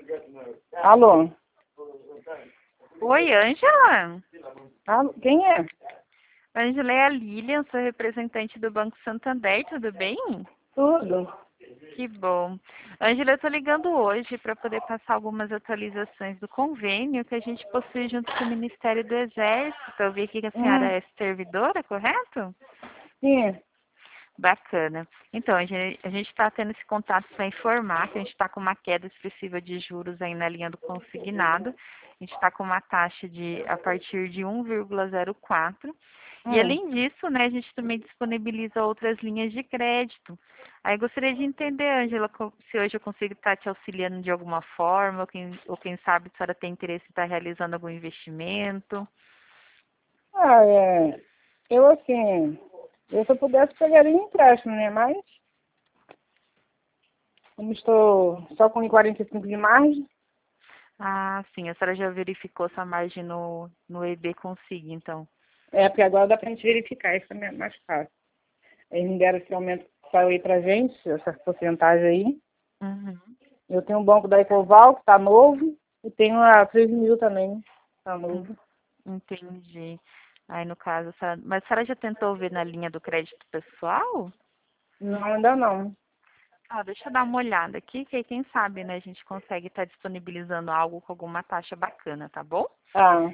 Alô? Oi, Ângela. Alô? Quem é? Ângela é a Lilian, sou representante do Banco Santander, tudo bem? Tudo. Que bom. Ângela, eu estou ligando hoje para poder passar algumas atualizações do convênio que a gente possui junto com o Ministério do Exército. Eu vi aqui que a senhora é servidora, correto? Sim. Bacana. Então, a gente está tendo esse contato para informar que a gente está com uma queda expressiva de juros aí na linha do consignado. A gente está com uma taxa de a partir de 1,04. E além disso, né, a gente também disponibiliza outras linhas de crédito. Aí gostaria de entender, Ângela, se hoje eu consigo estar te auxiliando de alguma forma, ou quem sabe a senhora tem interesse em estar realizando algum investimento. Eu assim, eu se eu pudesse pegaria um empréstimo, né? Mas como estou só com 1,45 de margem, Ah, sim, a senhora já verificou sua margem no EB Consigo, então. porque agora dá pra gente verificar, isso é mais fácil. Eles me deram esse aumento que saiu aí pra gente, essa porcentagem aí. Uhum. Eu tenho um banco da Ecoval, que tá novo, e tenho a 13 mil também, tá Hum, novo. Entendi. Aí, no caso, mas a senhora já tentou ver na linha do crédito pessoal? Não, ainda não. Ah, deixa eu dar uma olhada aqui, que aí quem sabe, né, a gente consegue estar disponibilizando algo com alguma taxa bacana, tá bom? Ah,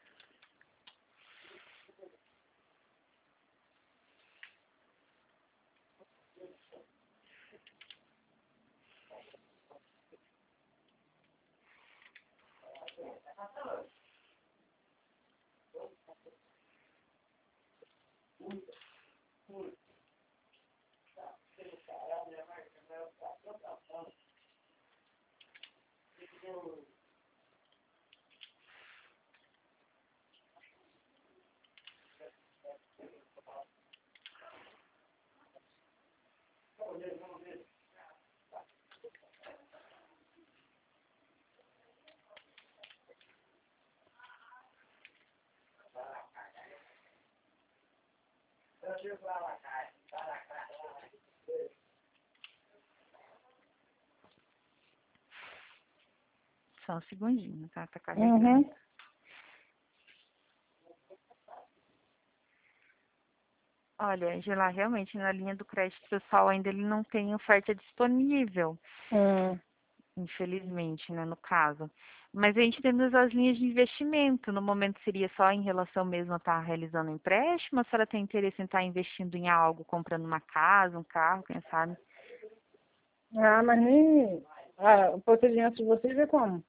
Só um segundinho, tá? Tá carregando. uhum. Olha, Angela, realmente na linha do crédito pessoal ainda ele não tem oferta disponível, Hum. infelizmente, né, no caso. Mas a gente tem as linhas de investimento. No momento seria só em relação mesmo a estar realizando empréstimo, ou se ela tem interesse em estar investindo em algo, comprando uma casa, um carro, quem sabe? Mas nem... o procedimento de vocês é como?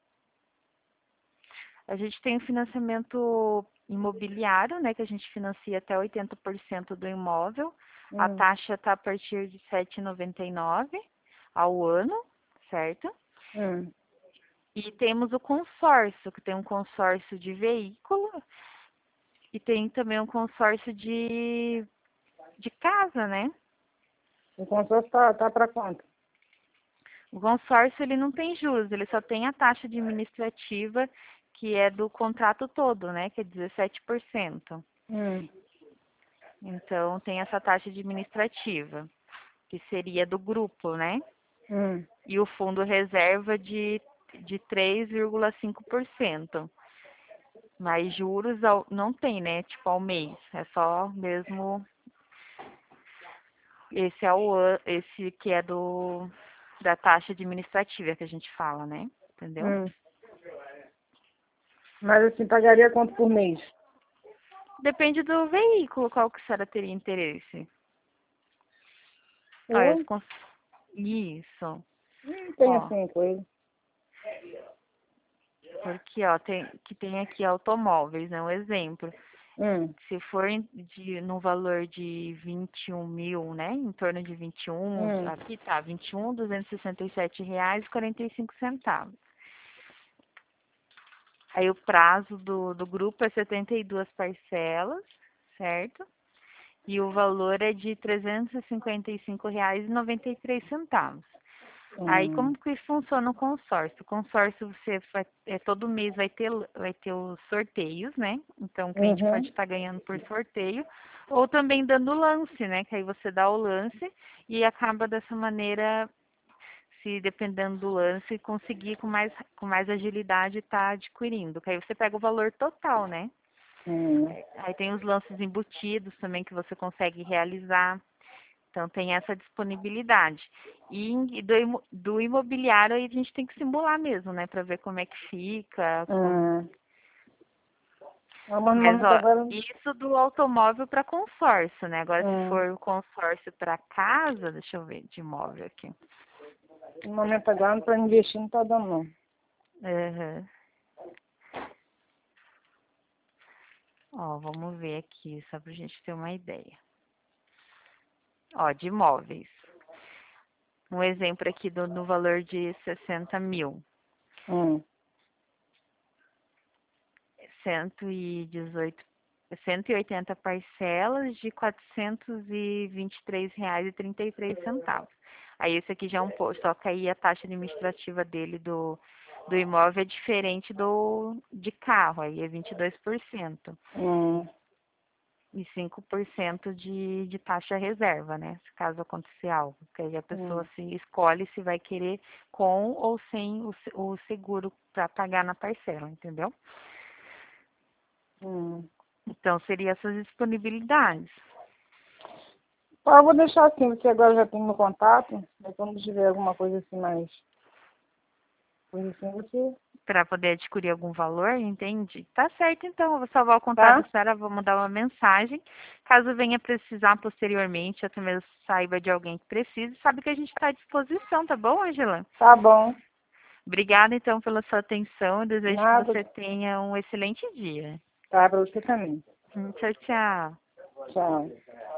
A gente tem o financiamento imobiliário, né, que a gente financia até 80% do imóvel. A Hum. taxa está a partir de 7,99 ao ano, certo? Hum. E temos o consórcio, que tem um consórcio de veículo e tem também um consórcio de casa, né? O consórcio tá para quanto? O consórcio ele não tem juros, ele só tem a taxa administrativa que é do contrato todo, né? Que é 17%. Hum. Então tem essa taxa administrativa, que seria do grupo, né? Hum. E o fundo reserva de 3,5%. Mas juros não tem, né? Tipo ao mês. É só mesmo. Esse que é da taxa administrativa que a gente fala, né? Entendeu? Hum. Mas assim, pagaria quanto por mês? Depende do veículo, qual que a senhora teria interesse. Olha, Eu isso. não tenho Ó, assim coisa. porque ó, tem aqui automóveis, né? Um exemplo. Hum. Se for no valor de 21 mil, né? Em torno de 21, Hum. aqui tá, 21.267 reais e 45 centavos. Aí o prazo do grupo é 72 parcelas, certo? E o valor é de 355 reais e 93 centavos. Aí Hum. como que funciona o consórcio? O consórcio todo mês vai ter os sorteios, né? Então o cliente pode Uhum. estar ganhando por sorteio ou também dando lance, né? Que aí você dá o lance e acaba dessa maneira se dependendo do lance, conseguir com mais agilidade estar adquirindo. Que aí você pega o valor total, né? Aí tem os lances embutidos também que você consegue realizar. Então tem essa disponibilidade. E do imobiliário aí a gente tem que simular mesmo, né? Para ver como é que fica. Mas, ó, isso do automóvel para consórcio, né? Agora, se for o consórcio para casa, deixa eu ver, de imóvel aqui. No momento agora, para investir, não está dando, não. Uhum. Ó, vamos ver aqui, só para a gente ter uma ideia. Ó, de imóveis. Um exemplo aqui no valor de 60 mil. 180 parcelas de R$ 423,33. Aí esse aqui já é um pouco, só que aí a taxa administrativa dele do imóvel é diferente de carro, aí é 22%. E 5% de taxa reserva, né? Se caso acontecer algo. Porque aí a pessoa se escolhe se vai querer com ou sem o seguro para pagar na parcela, entendeu? Então, seria essas disponibilidades. Eu vou deixar assim, você agora já tem meu contato, mas quando tiver alguma coisa assim mais... Coisa assim, você... Para poder adquirir algum valor, entende? Tá certo, então. Eu vou salvar o contato da senhora, vou mandar uma mensagem. Caso venha precisar posteriormente, ou até mesmo saiba de alguém que precise, sabe que a gente está à disposição, tá bom, Angela? Tá bom. Obrigada, então, pela sua atenção. Eu desejo Nada. que você tenha um excelente dia. Tá, para você também. Tchau, tchau. Tchau.